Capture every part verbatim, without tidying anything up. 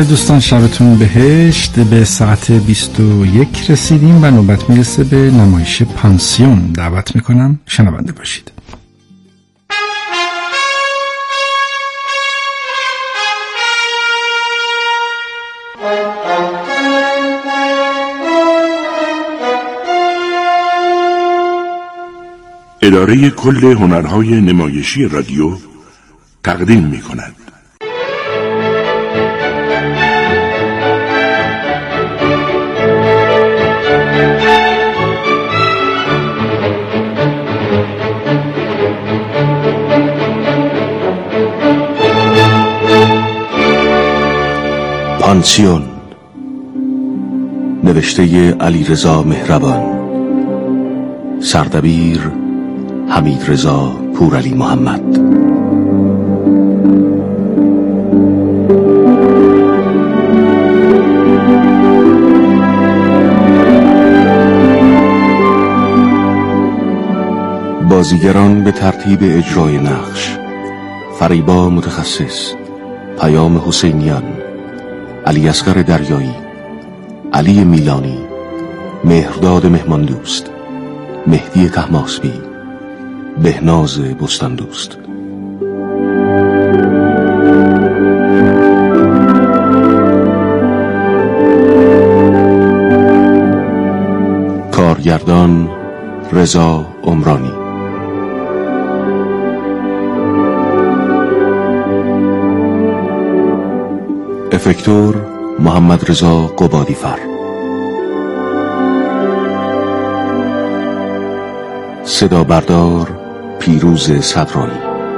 دوستان شبتون بهشت. به ساعت بیست و یک رسیدیم و نوبت میرسه به نمایش پانسیون. دعوت میکنم شنونده باشید. اداره کل هنرهای نمایشی رادیو تقدیم میکند. پانسیون، نوشته علیرضا مهربان، سردبیر حمیدرضا پورعلی محمد. بازیگران به ترتیب اجرای نقش: فریبا متخصص، پیام حسینیان، علی اصغر دریایی، علی میلانی، مهرداد مهمان دوست، مهدی طهماسبی، بهناز بستان دوست. کارگردان رضا عمرانی. افکتور محمد رضا قبادیفر. صدا بردار پیروز صدرایی.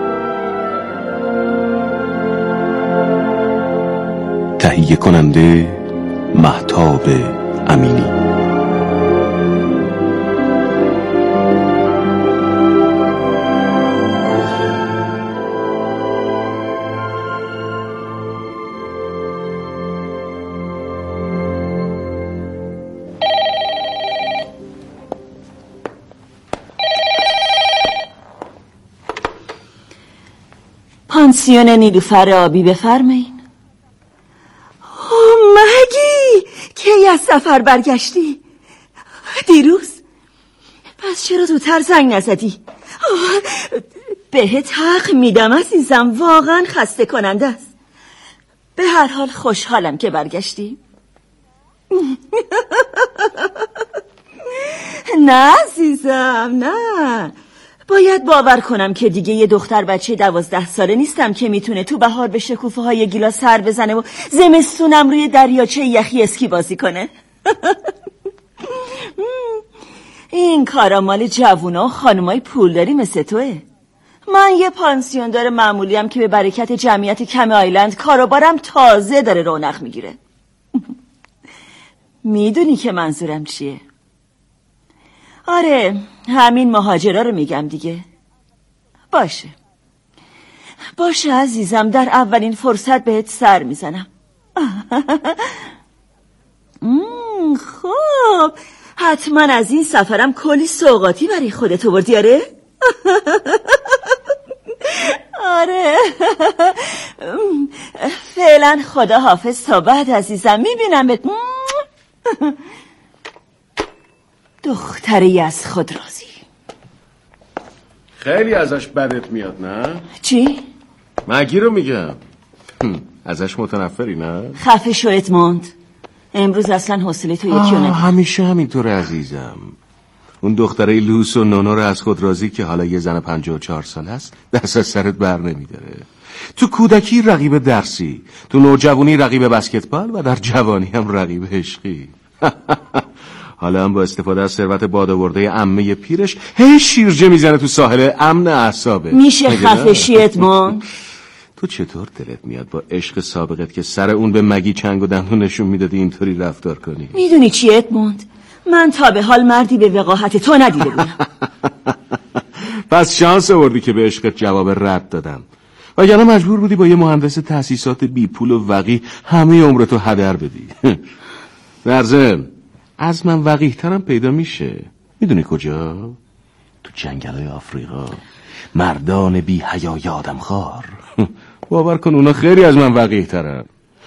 تهیه کننده مهتاب امینی. پانسیون نیلوفر آبی، بفرمایین. مگی کی از سفر برگشتی؟ دیروز؟ پس چرا زودتر زنگ نزدی؟ بهت حق میدم عزیزم، واقعا خسته کننده است. به هر حال خوشحالم که برگشتی. نه عزیزم، نه، باید باور کنم که دیگه یه دختر بچه دوازده ساله نیستم که میتونه تو بهار به شکوفه های گیلا سر بزنه و زمستونم روی دریاچه یخی اسکی بازی کنه. این کارا مال جوونا و خانمای پولداری مثل توه. من یه پانسیوندار معمولیم که به برکت جمعیت کم آیلند کاروبارم تازه داره رونق میگیره. میدونی که منظورم چیه؟ آره، همین مهاجرا رو میگم دیگه. باشه باشه عزیزم، در اولین فرصت بهت سر میزنم. خب حتما از این سفرم کلی سوغاتی برای خودت آوردی؟ آره؟ آره. فعلا خدا حافظ تا بعد عزیزم، میبینمت. دختری از خود راضی. خیلی ازش بدت میاد نه؟ چی؟ مگی رو میگم. ازش متنفری نه؟ خفه شو ادموند، امروز اصلا حوصله تو یکی رو ندارم. همیشه همینطوره عزیزم. اون دختره لوس و نونو رو از خود راضی که حالا یه زن پنجاه و چهار ساله است دست از سرت بر نمیداره. تو کودکی رقیب درسی، تو نوجوانی رقیب بسکتبال و در جوانی هم رقیب عشقی. حالا هم با استفاده از ثروت بادآورده عمه پیرش هی شیرجه میزنه تو ساحل امن اعصابه. میشه خفه شی ادموند؟ تو چطور دلت میاد با عشق سابقت که سر اون به مگی چنگ و دندون نشون میدادی اینطوری رفتار کنی؟ میدونی چی ادموند؟ من تا به حال مردی به وقاحت تو ندیده بودم. پس شانس آوردی که به عشقت جواب رد دادم، وگرنه مجبور بودی با یه مهندس تأسیسات بی پول و وقی همه عمرتو هدر بدی. در ضمن از من وقیح ترم پیدا میشه. میدونی کجا؟ تو جنگلای آفریقا. مردان بی حیای آدم خار. باور کن اونا خیلی از من وقیح ترن.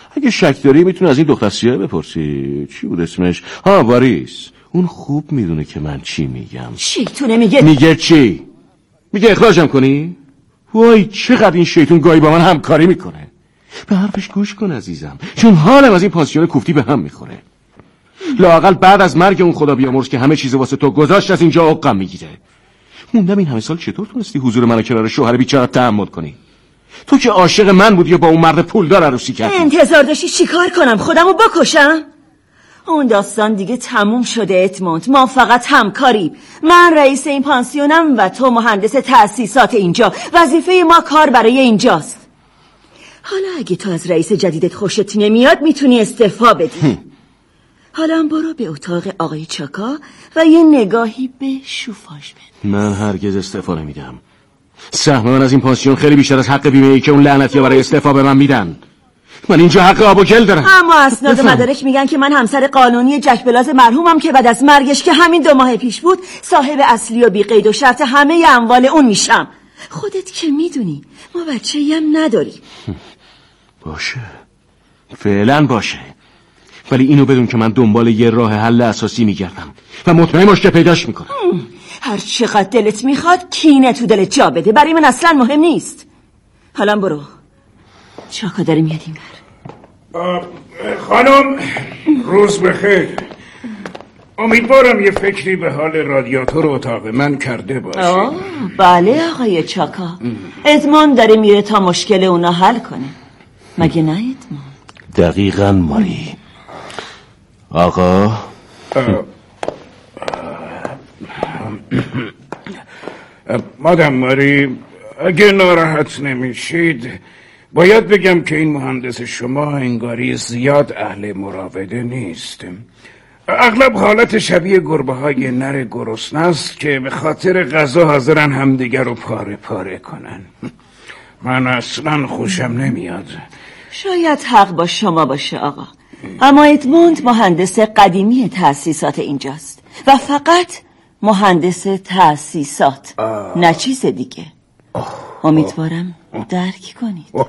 اگه شک داری میتونی از این دختر سیاه بپرسی. چی بود اسمش؟ ها واریس. اون خوب میدونه که من چی میگم. شیطونه میگه. میگه چی؟ میگه اخراجم کنی؟ وای چقدر این شیطون گاهی با من همکاری میکنه. به حرفش گوش کن عزیزم، چون حالم از این پانسیون کوفتی به هم میخوره. لااقل بعد از مرگ اون خدا بیامرز که همه چیز واسه تو گذاشت از اینجا عقم میگیره. موندم این همه سال چطور تونستی حضور منو کنار شوهر بیچاره تحمل کنی؟ تو که عاشق من بودی یا با اون مرد پولدار عروسی کردی؟ انتظار داشتی چیکار کنم؟ خودمو بکشم؟ اون داستان دیگه تموم شده ادموند. ما فقط همکاریم. من رئیس این پانسیونم و تو مهندس تأسیسات اینجا. وظیفه ما کار برای اینجاست. حالا اگه تو از رئیس جدیدت خوشت نمیاد میتونی استعفا بدی. حالا برو به اتاق آقای چاکا و یه نگاهی به شوفاژ بده. من هرگز استعفا نمیدم. سهم من از این پانسیون خیلی بیشتر از حق بیمه ای که اون لعنتی‌ها برای استعفا به من میدن. من اینجا حق آب و گل دارم. اما اسناد مدارک میگن که من همسر قانونی جک بلاز مرحومم که بعد از مرگش که همین دو ماه پیش بود صاحب اصلی و بی قید و شرط همه اموال اون میشم. خودت که میدونی ما بچه‌ای هم نداریم. باشه فعلا باشه، ولی اینو بدون که من دنبال یه راه حل اساسی میگردم و مطمئن باش که پیداش میکنم. هر چقدر دلت میخواد کینه تو دلت جا بده، برای من اصلا مهم نیست. حالا برو. چاکا داره میاد این بر. خانم روز بخیر. امیدوارم یه فکری به حال رادیاتور اتاق من کرده باشی. بله آقای چاکا. ادموند داره میره تا مشکل اونا حل کنه. مگه نه ادموند؟ دقیقاً ماری. آقا مادام ماری، اگه ناراحت نمیشید باید بگم که این مهندس شما انگاری زیاد اهل مراوده نیست. اغلب حالت شبیه گربه های نر گرسنه است که به خاطر غذا حاضرن همدیگر رو پاره پاره کنن. من اصلا خوشم نمیاد. شاید حق با شما باشه آقا، اما ادموند مهندس قدیمی تأسیسات اینجاست و فقط مهندس تأسیسات، نه چیز دیگه. امیدوارم درک کنید.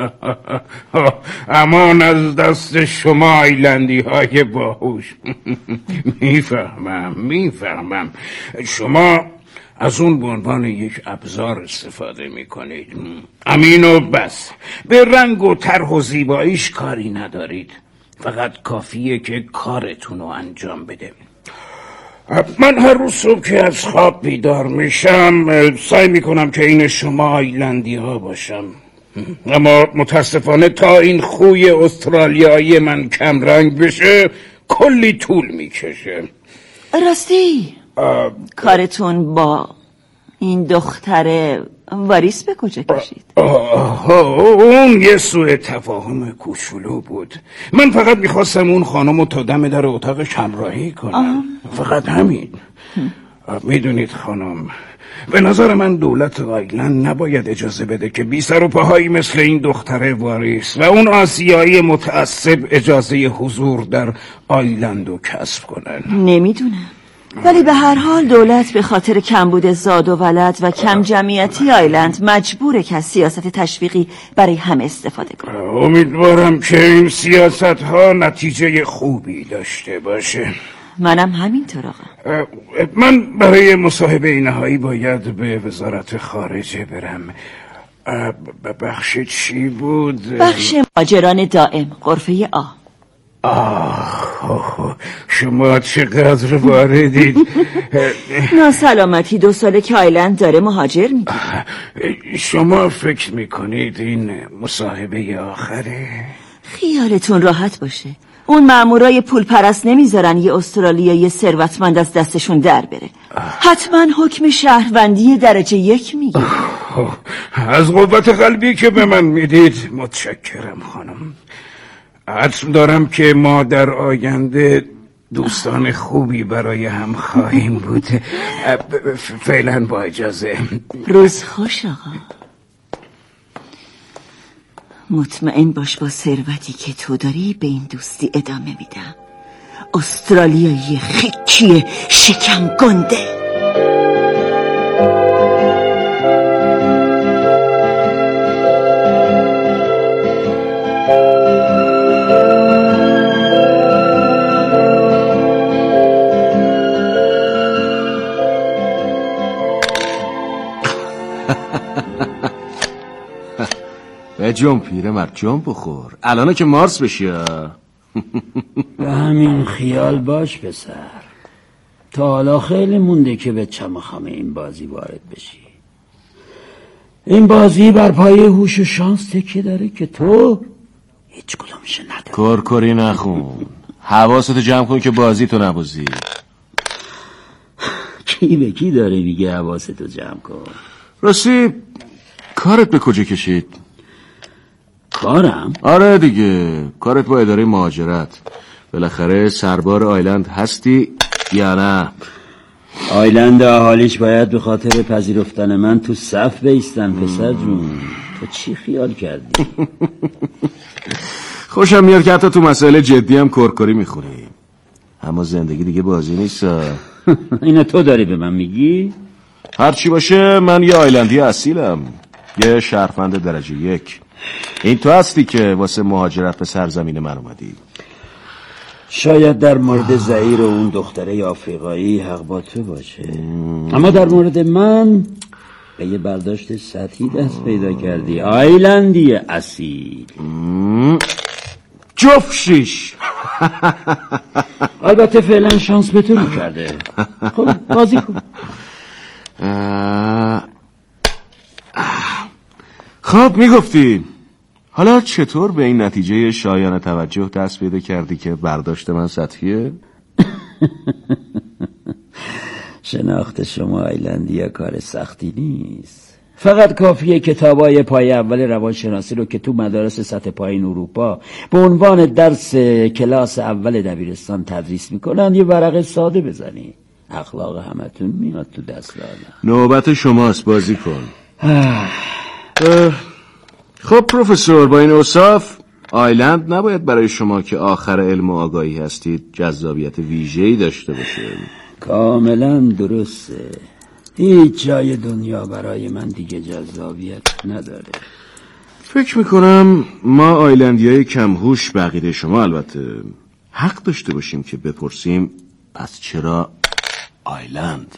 امان از دست شما ایلندی های باهوش. میفهمم میفهمم شما از اون به عنوان یک ابزار استفاده میکنید. امین و بس. به رنگ و طرح و زیباییش کاری ندارید، فقط کافیه که کارتون رو انجام بده. من هر روز صبح که از خواب بیدار میشم سعی میکنم که این شما ایلندی ها باشم، اما متاسفانه تا این خوی استرالیایی من کم رنگ بشه کلی طول میکشه. راستی آه... کارتون با این دختر واریس به کجا کشید؟ آه اون یه سوء تفاهم کوچولو بود. من فقط میخواستم اون خانم رو تا دم در اتاقش همراهی کنم. آه. فقط همین. میدونید خانم، به نظر من دولت آیلند نباید اجازه بده که بی سر و پاهایی مثل این دختر واریس و اون آسیایی متعصب اجازه حضور در آیلند رو کسب کنن. نمیدونم، ولی به هر حال دولت به خاطر کمبود زاد و ولد و کم جمعیتی آیلند مجبوره که از سیاست تشویقی برای همه استفاده کنه. امیدوارم که این سیاست ها نتیجه خوبی داشته باشه. منم همینطور آقا. من برای مصاحبه نهایی باید به وزارت خارجه برم. بخش چی بود؟ بخش مهاجران دائم، غرفه آ. آه شما چقدر واردید. ناسلامتی دو ساله که آیلند داره مهاجر میگیره. شما فکر میکنید این مصاحبه آخره؟ خیالتون راحت باشه، اون مامورای پول پرست نمیذارن یه استرالیایی ثروتمند از دستشون در بره. حتما حکم شهروندی درجه یک میگیره. از قوت قلبی که به من میدید متشکرم خانم. عطر دارم که ما در آینده دوستان خوبی برای هم خواهیم بود. فعلا با اجازه. روز خوش آقا. مطمئن باش با ثروتی که تو داری به این دوستی ادامه میدم. استرالیایی خیکی شکم گنده. بجنب پیرمرد، جنب بخور. الانه که مارس بشی. به همین خیال باش پسر. تا حالا خیلی مونده که به چمخمه این بازی وارد بشی. این بازی بر پای هوش و شانس تکیه داره که تو هیچ کدومش نداری. کرکری نخون، حواستو جمع کن که بازی تو نبازی. کی به کی داره میگه حواستو جمع کن؟ راستی کارت به کجا کشید؟ کارم؟ آره دیگه، کارت با اداره مهاجرت. بالاخره سربار آیلند هستی یا نه؟ آیلند اهالیش باید به خاطر پذیرفتن من تو صف بیستن پسر جون. تو چی خیال کردی؟ خوشم میاد که حتی تو مسائل جدی هم کرکری میخونی. اما زندگی دیگه بازی نیست. اینو تو داری به من میگی؟ هرچی باشه من یه آیلندی اصیلم، یه شهروند درجه یک. این تو هستی که واسه مهاجرت به سرزمین من اومدی. شاید در مورد زهیر و اون دختره آفریقایی حق با تو باشه، اما در مورد من به یه برداشت سطحی دست پیدا کردی. آیلندی اصیل. جفت شیش. البته فعلا شانس به تو رو کرده. خب بازی کن. خب میگفتی حالا چطور به این نتیجه شایان توجه دست پیدا کردی که برداشت من سطحیه؟ شناخت شما آیلندی کار سختی نیست. فقط کافیه کتابای پای اول روانشناسی رو که تو مدارس سطح پایین اروپا به عنوان درس کلاس اول دبیرستان تدریس میکنن یه ورقه ساده بزنی، اخلاق همتون میاد تو دست دادن. نوبت شماست، بازی کن. خب پروفسور، با این اوصاف آیلند نباید برای شما که آخر علم و آگاهی هستید جذابیت ویژه‌ای داشته باشه. کاملا درسته. هیچ جای دنیا برای من دیگه جذابیت نداره. فکر میکنم ما آیلندیای کمهوش به عقیده شما البته حق داشته باشیم که بپرسیم پس چرا آیلند؟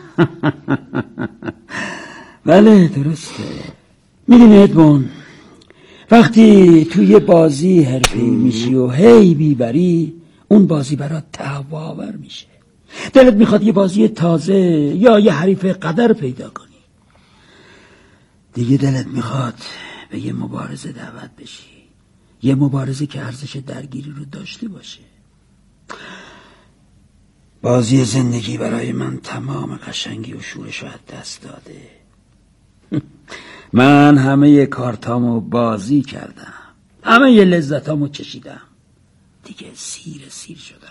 بله درسته. میدونی ادمون، وقتی توی بازی حرفه‌ای میشی و هی میبری، اون بازی برات تهوع‌آور میشه. دلت میخواد یه بازی تازه یا یه حریف قدر پیدا کنی. دیگه دلت میخواد به یه مبارزه دعوت بشی، یه مبارزه که ارزش درگیری رو داشته باشه. بازی زندگی برای من تمام قشنگی و شورش رو از دست داده. من همه کارتامو بازی کردم، همه ی لذتامو چشیدم، دیگه سیر سیر شدم.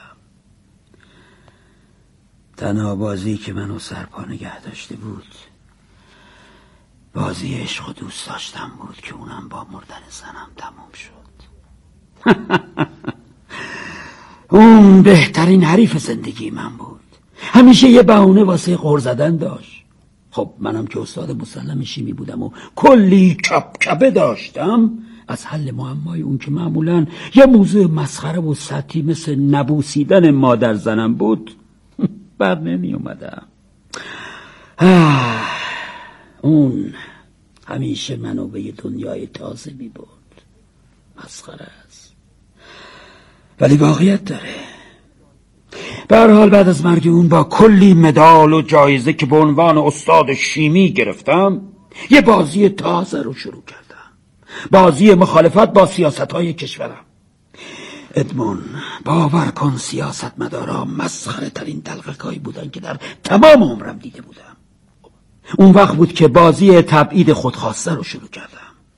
تنها بازی که منو سرپا نگه داشته بود بازی عشق و دوست داشتم بود که اونم با مردن زنم تموم شد. اون بهترین حریف زندگی من بود. همیشه یه بهونه واسه غر زدن داشت. خب منم که استاد مسلم شیمی بودم و کلی کپکپه داشتم، از حل معمای اون که معمولا یه موضوع مسخره و سطحی مثل نبوسیدن مادر زنم بود بر نمی اومدم. اون همیشه منو به یه دنیای تازه می برد. مسخره است ولی واقعیت داره. به هر حال بعد از مرگ اون با کلی مدال و جایزه که به عنوان استاد شیمی گرفتم، یه بازی تازه رو شروع کردم. بازی مخالفت با سیاست‌های کشورم. ادمون، باور کن سیاستمدارا مسخره ترین دلقکایی بودن که در تمام عمرم دیده بودم. اون وقت بود که بازی تبعید خودخواسته رو شروع کردم.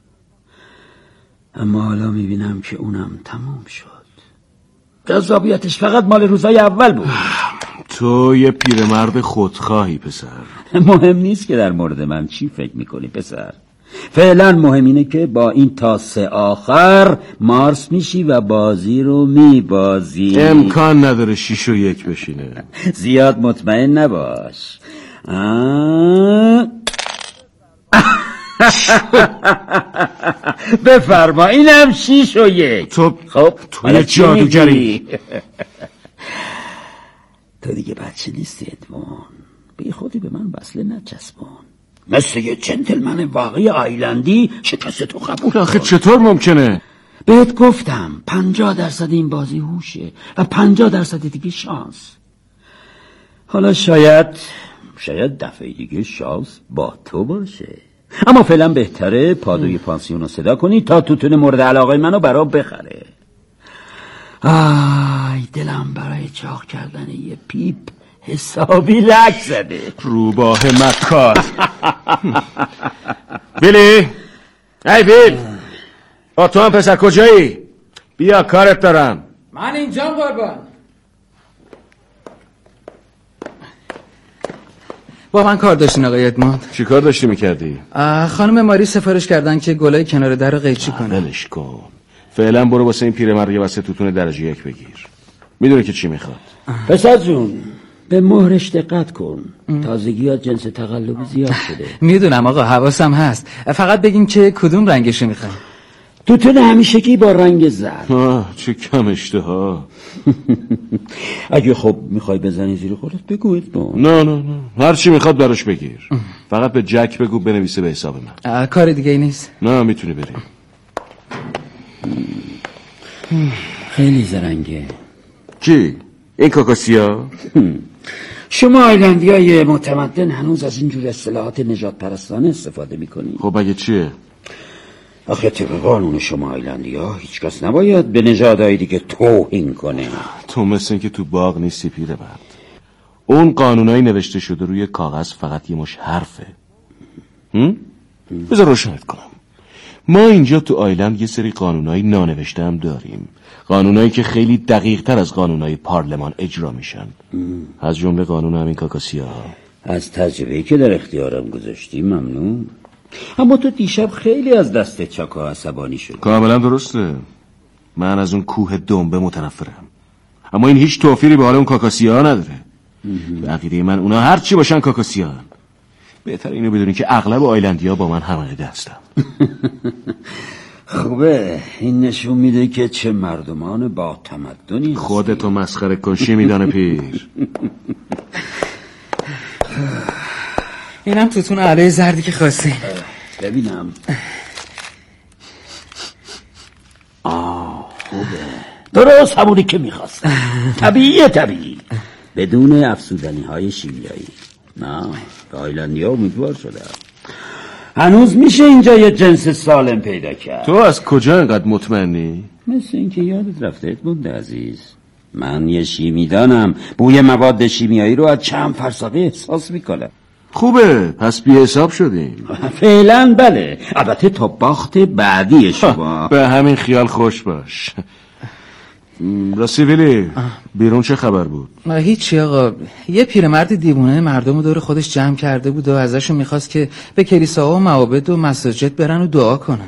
اما حالا میبینم که اونم تموم شد. جذابیتش فقط مال روزای اول بود. تو یه پیرمرد خودخواهی پسر. مهم نیست که در مورد من چی فکر میکنی پسر. فعلا مهم اینه که با این تاسه آخر مارس میشی و بازی رو میبازی. امکان نداره شیش و یک بشینه. زیاد مطمئن نباش. آه... بفرما اینم شیش و یک. تو خب تو یه جادوگری. تو دیگه بچه نیستی ادمون، بی خودی به من وصله نچسبون. مثل یه جنتلمن واقعی آیلندی شکست تو قبول کن. آخه چطور ممکنه؟ بهت گفتم پنجاه درصد این بازی هوشه و پنجاه درصد دیگه شانس. حالا شاید شاید دفعه دیگه شانس با تو باشه، اما فعلا بهتره پادوی پانسیون رو صدا کنی تا توتون مورد علاقه منو برام بخره. آی دلم برای چاق کردن یه پیپ حسابی لک زده. روباه مکار. بیلی ای بیل، با تو هم پسر کجایی؟ بیا کارت دارم. من اینجام قربان. با من کار داشتین آقای ادموند؟ چی کار داشتی میکردی؟ خانم ماری سفارش کردن که گلای کنار در رو قیچی کنه. ولش کن، فعلا برو واسه این پیرمرد یه واسه توتون درجه یک بگیر، میدونه که چی میخواد. پسر جون به مهرش دقت کن، تازگی ها جنس تقلبی زیاد شده. میدونم آقا، حواسم هست، فقط بگین که کدوم رنگشو میخوای. توتون همیشگی با رنگ زرد. آه چه کم اشتها. اگه خب میخوای بزنی زیر خودت بگو ادموند. نه نه نه، هر چی میخواد براش بگیر، فقط به جک بگو بنویسه به حساب من. کار دیگه ای نیست؟ نه میتونی بریم. خیلی زرنگه. چی؟ این کاکاسیا؟ شما آیلندی های متمدن هنوز از اینجور اصطلاحات نجات پرستانه استفاده میکنی. خب اگه چیه؟ آخه طبق قانون شما آیلندی ها هیچ کس نباید به نژادهای دیگه توهین کنه. تو مثل این که تو باغ نیستی پیرمرد. اون قانونایی نوشته شده روی کاغذ فقط یه مش حرفه. بذار روشنت کنم. ما اینجا تو آیلند یه سری قانونایی نانوشته هم داریم، قانونایی که خیلی دقیق تر از قانونای پارلمان اجرا میشن. از جمله قانون همین کاکاسیا. از تجربه‌ای که در اختیارم گذاشتی ممنون. اما تو دیشب خیلی از دست چاکا عصبانی شد. کاملا درسته، من از اون کوه دنبه متنفرم، اما این هیچ توفیری به حال اون کاکاسیا نداره. به عقیده من اونا هر چی باشن کاکاسیا هن. بهتر اینو بدونی که اغلب آیلندیا با من هم عقیده هستن. خوبه، این نشون میده که چه مردمان با تمدنی. خودتو مسخره کشی میدانه پیر. اینم توتون علیه زردی که خواستی. ببینم. آه خوبه، درست همونی که میخواستم. طبیعیه، طبیعی، بدون افسودنی های شیمیایی. نه به آیلندی ها امیدوار شده. هنوز میشه اینجا یه جنس سالم پیدا کرد. تو از کجا اینقدر مطمئنی؟ مثل اینکه یادت رفته ادموند عزیز، من یه شیمیدانم، بوی مواد شیمیایی رو از چند فرسخه احساس میکنم. خوبه، پس بی حساب شدیم. فعلا بله، البته تا باخت بعدی شما. به همین خیال خوش باش. راستی ویلی، بیرون چه خبر بود؟ هیچی آقا، یه پیرمرد دیوونه مردم دور خودش جمع کرده بود و ازشون میخواست که به کلیساها و معابد و مساجد برن و دعا کنن.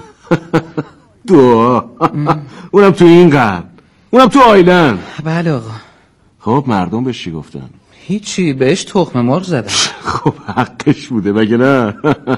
دعا؟ اونم تو این قرن، اونم تو آیلند. بله آقا. خب مردم بهش چی گفتن؟ هیچی، بهش تخم مرغ زدن. خب حقش بوده مگه نه؟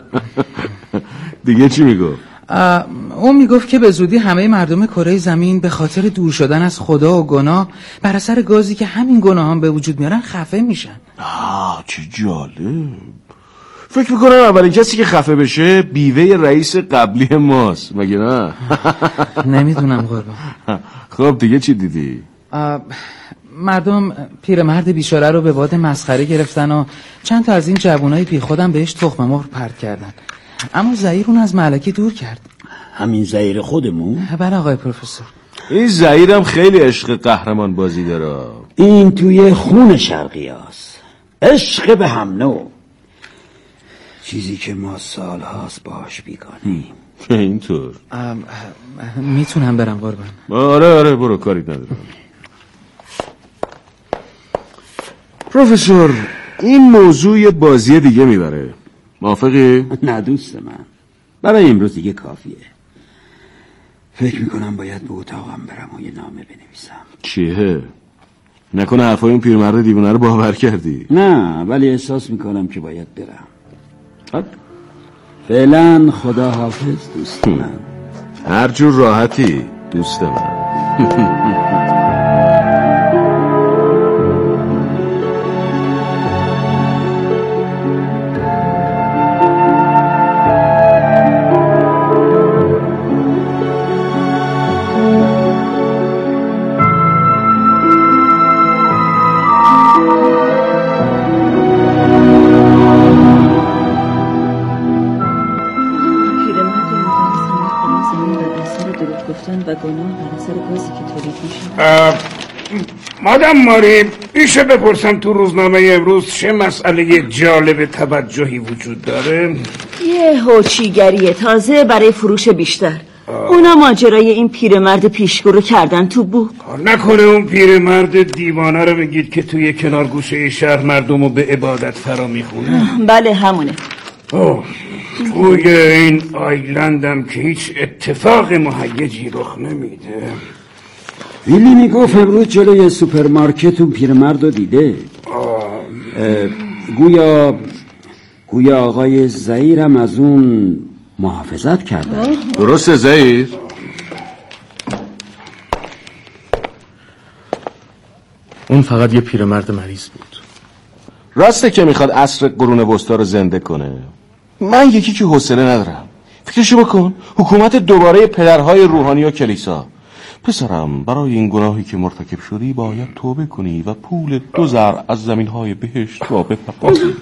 دیگه چی میگفت؟ اون میگفت که به زودی همه مردم کره زمین به خاطر دور شدن از خدا و گناه بر اثر گازی که همین گناهان به وجود میارن خفه میشن. آه چه جالب. فکر میکنم اولین کسی که خفه بشه بیوه رئیس قبلی ماست مگه نه؟ نمیدونم قربان. خب دیگه چی دیدی؟ مردم پیرمرد بیچاره رو به باد مسخره گرفتن و چند تا از این جوانای بی خودم بهش تخم مرغ پرت کردن، اما زهیر اون از ملکه دور کرد. همین زهیر خودمون؟ بله آقای پروفسور. این زهیرم خیلی عشق قهرمان بازی داره. این توی خون شرقی هست، عشق به هم نوع، چیزی که ما سال هاست باش بیگانیم. اینطور میتونم برم قربان؟ آره آره برو، کاری ندارم. پروفسور، این موضوع یه بازی دیگه میبره، موافقی؟ نه دوست من، برای امروز دیگه کافیه. فکر میکنم باید به اتاقم برم و یه نامه بنویسم. چیه؟ نکنه حرفای اون پیرمرد دیوانه رو باور کردی؟ نه ولی احساس میکنم که باید برم. فعلا خدا حافظ دوست من. هر جور راحتی دوست من. مادام ماری، میشه بپرسم تو روزنامه امروز چه مسئله جالب توجهی وجود داره؟ یه هوچیگری تازه برای فروش بیشتر. آه. اونا ماجرای این پیرمرد پیشگو رو کردن تو بوق. نکنه اون پیرمرد دیوانه رو میگید که توی کنار گوشه شهر مردم رو به عبادت فرا میخونه؟ بله همونه. اوه. توی این آیلندم که هیچ اتفاق مهیجی رخ نمیده. ویلی میگفت امروز جلوی سوپرمارکت اون پیرمرد رو دیده. گویا گویا آقای زهیرم از اون محافظت کردن. درسته زهیر؟ اون فقط یه پیرمرد مریض بود. راسته که میخواد عصر قرون وسطا رو زنده کنه. من یکی که حوصله ندارم. فکرشو بکن، حکومت دوباره پدرهای روحانی و کلیسا. پسرم، برای این گناهی که مرتکب شدی باید توبه کنی و پول دو زر از زمینهای بهشت را بپردازی.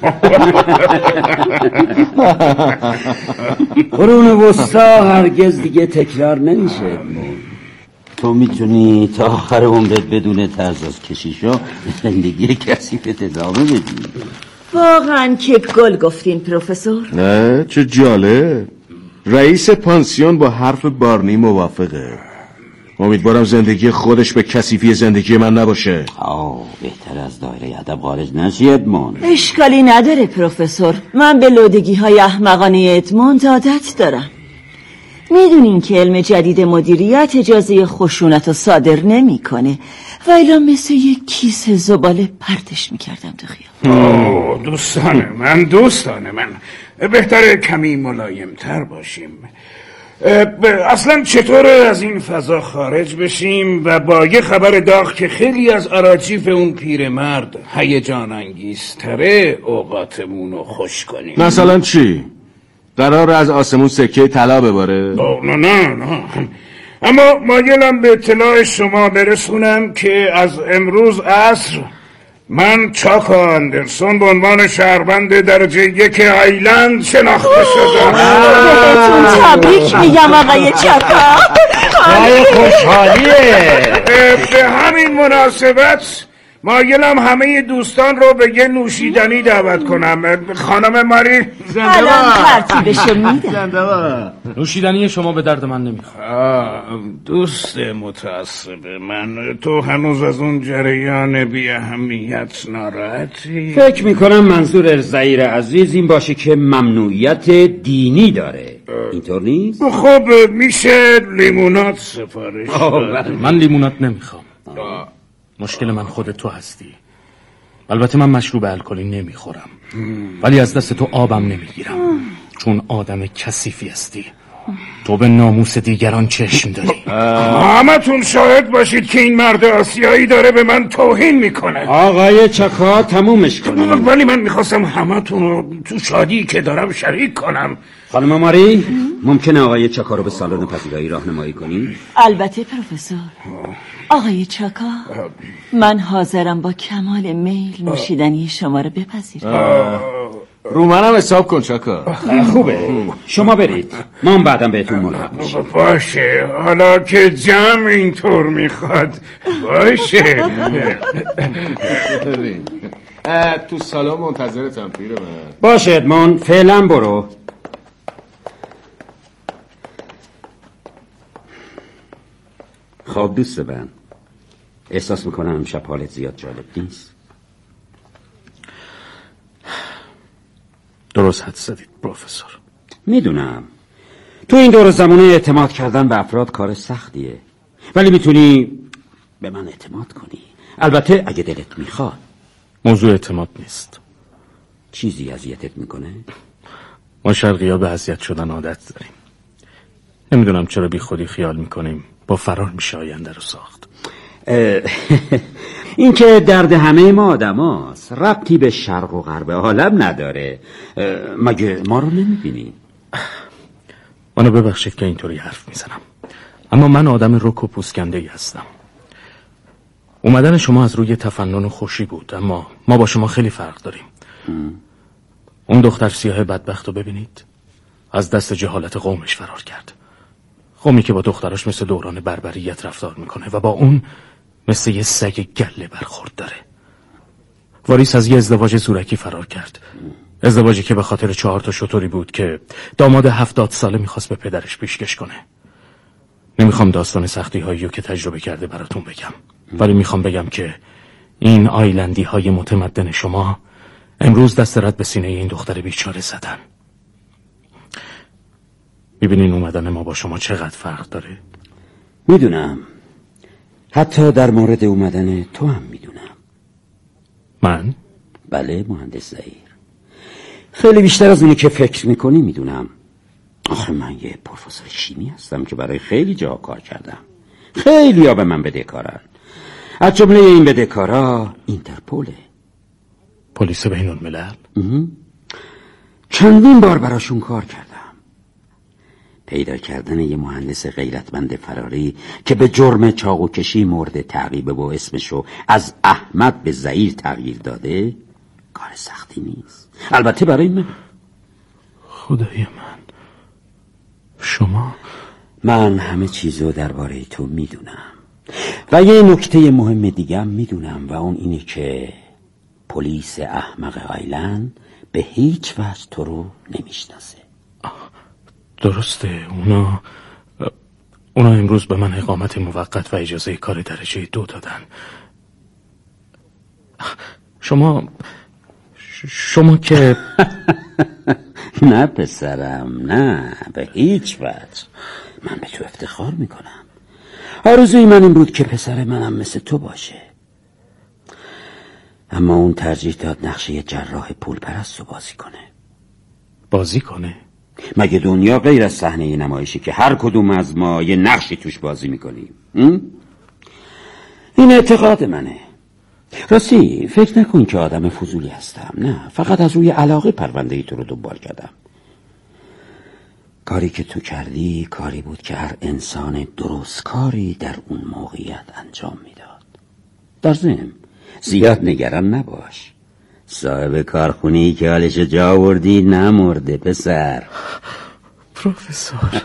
قرون وسطا هرگز دیگه تکرار نمیشه. تو میتونی تا آخر عمرت بدون طرز از کشیشا زندگی کثیفت ادامه بدی. واقعا که گل گفتین پروفسور. نه چه جالب. رئیس پانسیون با حرف بارنی موافقه. امیدوارم زندگی خودش به کثیفی زندگی من نباشه. آه بهتر از دایره ادب خارج نشی ادموند. اشکالی نداره پروفسور. من به لودگی های احمقانه ادموند عادت دارم. میدونین که علم جدید مدیریت اجازه خشونت رو صادر نمیکنه و الا مثل یک کیسه زباله پرتش میکردم تو خیال. اوه دوستان من دوستان من بهتره کمی ملایمتر باشیم. اصلا چطور از این فضا خارج بشیم و با یه خبر داغ که خیلی از اراجیف اون پیرمرد هیجان انگیزتره اوقاتمون رو خوش کنیم. مثلا چی؟ قرار از آسمون سکه طلا بباره؟ نه نه نه اما مایلم به اطلاع شما برسونم که از امروز عصر من چاکا اندرسون به عنوان شهروند درجه یک آیلند شناخته شدم. بهتون تبریک میگم آقای چاکا. خیلی خوشحالیه. به همین مناسبت مایلم همه دوستان رو به یه نوشیدنی دعوت کنم. خانم ماری الان ترتیبشو میدم. نوشیدنی شما به درد من نمیخواد. دوست متعصب من، تو هنوز از اون جریان بی اهمیت ناراحتی؟ فکر میکنم منظور زهیر عزیز این باشه که ممنوعیت دینی داره. اینطور نیست؟ خب میشه لیمونات سفارش داد. من لیمونات نمیخوام. مشکل من خود تو هستی. البته من مشروب الکلی نمیخورم ولی از دست تو آبم نمیگیرم چون آدم کثیفی هستی. تو به ناموس دیگران چشم داری. همتون شاهد باشید که این مرد آسیایی داره به من توهین میکنه. آقای چاکا تمومش کنیم. ولی من میخواستم همتون رو تو شادی که دارم شریک کنم. خانم ماری ممکنه آقای چاکا رو به سالن پذیرایی راهنمایی کنی؟ البته پروفسور. آقای چاکا من حاضرم با کمال میل نوشیدنی شما رو بپذیرم. رو منم حساب کن چاکا. خوبه شما برید من بعدم بهتون ملحق میشم. باشه حالا که جمع اینطور میخواد. باشه تو سالن منتظرتم پیرمرد. باشه ادمان فعلا برو. خب دوست من احساس میکنم امشب حالت زیاد جالب نیست. درست حد زدید پروفسور. میدونم تو این دور زمانه اعتماد کردن به افراد کار سختیه ولی میتونی به من اعتماد کنی. البته اگه دلت میخواد. موضوع اعتماد نیست. چیزی اذیتت میکنه؟ ما شرقی‌ها به اذیت شدن عادت داریم. نمیدونم چرا بی خودی خیال میکنیم با فرار میشه آینده رو ساخت. این که درد همه ما آدم هاست ربطی به شرق و غرب عالم نداره. مگه ما رو نمیبینی؟ منو ببخشید که اینطوری حرف میزنم اما من آدم رک و پوسکنده‌ای هستم. اومدن شما از روی تفنن و خوشی بود اما ما با شما خیلی فرق داریم. ام. اون دختر سیاه بدبخت رو ببینید از دست جهالت قومش فرار کرد. قومی که با دختراش مثل دوران بربریت رفتار میکنه و با اون مثل یه سگ گله برخورد داره. واریس از یه ازدواج زورکی فرار کرد، ازدواجی که به خاطر چهار تا شطوری بود که داماد هفتاد ساله میخواست به پدرش پیشکش کنه. نمیخوام داستان سختی هایی رو که تجربه کرده براتون بگم، ولی میخوام بگم که این آیلندی های متمدن شما امروز دست رد به سینه این دختر بیچاره زدن. میبینین اومدن ما با شما چقدر فرق داره؟ میدونم، حتی در مورد اومدن تو هم میدونم. من؟ بله مهندس زهیر، خیلی بیشتر از اونی که فکر میکنی میدونم. آخه من یه پروفسور شیمی هستم که برای خیلی جا کار کردم. خیلی ها به من بدهکارن، از جمله این بدهکارا اینترپوله. پلیس بین الملل؟ چندین بار براشون کار کردم. پیدا کردن یه مهندس غیرتمند فراری که به جرم چاقو کشی مورد تعقیب و اسمشو از احمد به زهیر تغییر داده کار سختی نیست، البته برای من. خدای من، شما؟ من همه چیزو درباره تو میدونم و یه نکته مهم دیگه هم میدونم و اون اینه که پلیس احمق آیلند به هیچ وجه تو رو نمیشناسه. درسته، اونا اونا امروز به من اقامت موقت و اجازه کار درجه دو دادن. شما شما که نه پسرم، نه به هیچ وجه. من به تو افتخار میکنم. آرزوی من این بود که پسر منم مثل تو باشه، اما اون ترجیح داد نقشه جراح پول پرست رو بازی کنه. بازی کنه؟ مگه دنیا غیر از صحنه نمایشی که هر کدوم از ما یه نقشی توش بازی میکنیم؟ این اعتقاد منه. راستی فکر نکن که آدم فضولی هستم، نه، فقط از روی علاقه پرونده تو رو دنبال کردم. کاری که تو کردی کاری بود که هر انسان درست کاری در اون موقعیت انجام میداد. در ضمن زیاد نگران نباش، صاحب کارخونه‌ای که حالش جا آوردی نمرده پسر. پروفسور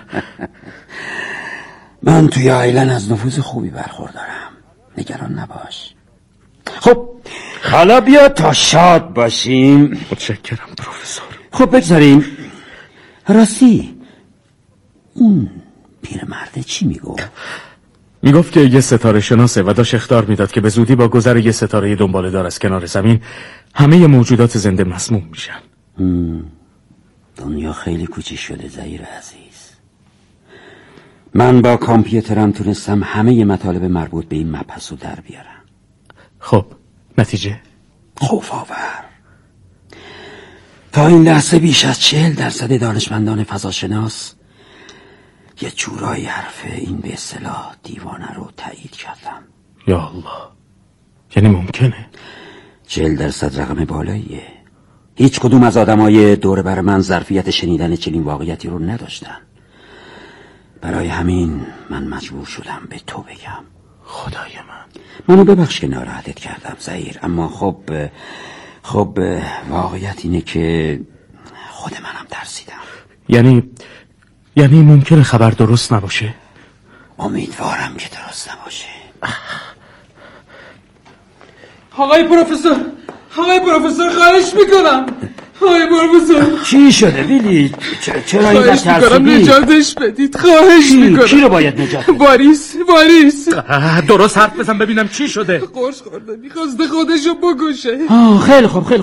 من توی آیلند از نفوذ خوبی برخوردارم، نگران نباش. خب حالا بیا تا شاد باشیم. متشکرم پروفسور. خب بگذاریم. راستی اون پیرمرده چی میگفت؟ میگفت که یه ستاره شناسه و داشت اخطار میداد که به زودی با گذر یه ستاره دنباله دار از کنار زمین همه موجودات زنده مسموم میشن. دنیا خیلی کوچیک شده زهیر عزیز. من با کامپیوترم تونستم همه مطالب مربوط به این مبحث رو در بیارم. خب نتیجه؟ خوف آور. تا این لحظه بیش از چهل درصد دانشمندان فضاشناس یه جورایی حرف این به اصطلاح دیوانه رو تایید کردم. یا الله، یعنی ممکنه؟ چهل درصد رقم بالاییه. هیچ کدوم از آدمای دور بر من ظرفیت شنیدن چنین واقعیتی رو نداشتن. برای همین من مجبور شدم به تو بگم. خدای من، منو ببخش که ناراحتت کردم زهیر، اما خب خب واقعیت اینه که خود منم ترسیدم. یعنی یعنی ممکنه خبر درست نباشه؟ امیدوارم که درست نباشه. آقای پروفسور، آقای پروفسور خواهش میکنم. آقای پروفسور چی شده ویلی؟ چرا این خواهش میکنم نجاتش بدید، خواهش میکنم. کی رو باید نجات بدید؟ واریس، واریس. درست حرف بزن ببینم چی شده. قرص خورده، میخواسته خودشو بکشه. آه خیلی خوب خیلی